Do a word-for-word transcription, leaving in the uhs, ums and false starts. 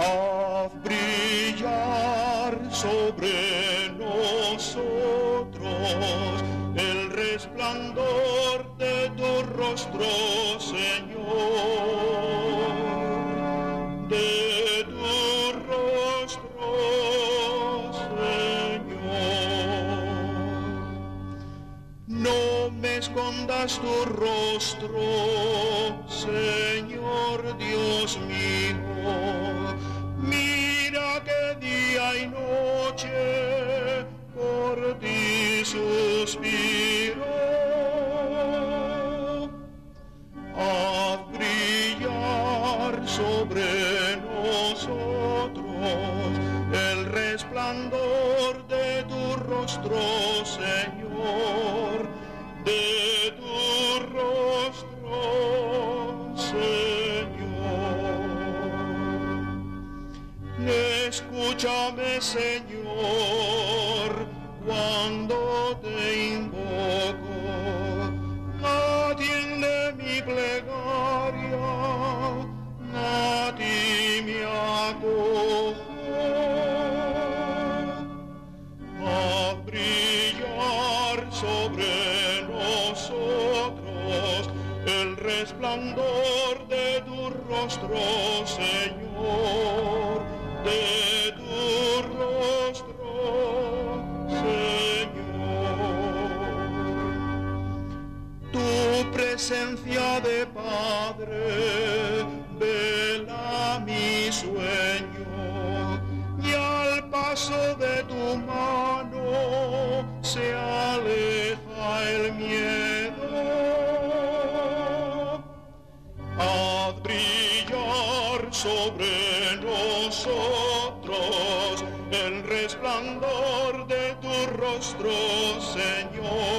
Haz brillar sobre nosotros el resplandor de tu rostro, Señor, de tu rostro, Señor. No me escondas tu rostro, Señor Dios mío. Mira que día y noche por ti suspiro. Haz brillar sobre nosotros el resplandor de tu rostro, Señor, de tu rostro, Señor. Escúchame, Señor, cuando te invoco. Atiende mi plegaria, a ti me acojo. Haz brillar sobre nosotros el resplandor de tu rostro, Señor, de tu rostro, Señor. Tu presencia de Padre vela mi sueño, y al paso de tu mano se aleja el miedo. Haz brillar sobre nosotros el resplandor de tu rostro, Señor,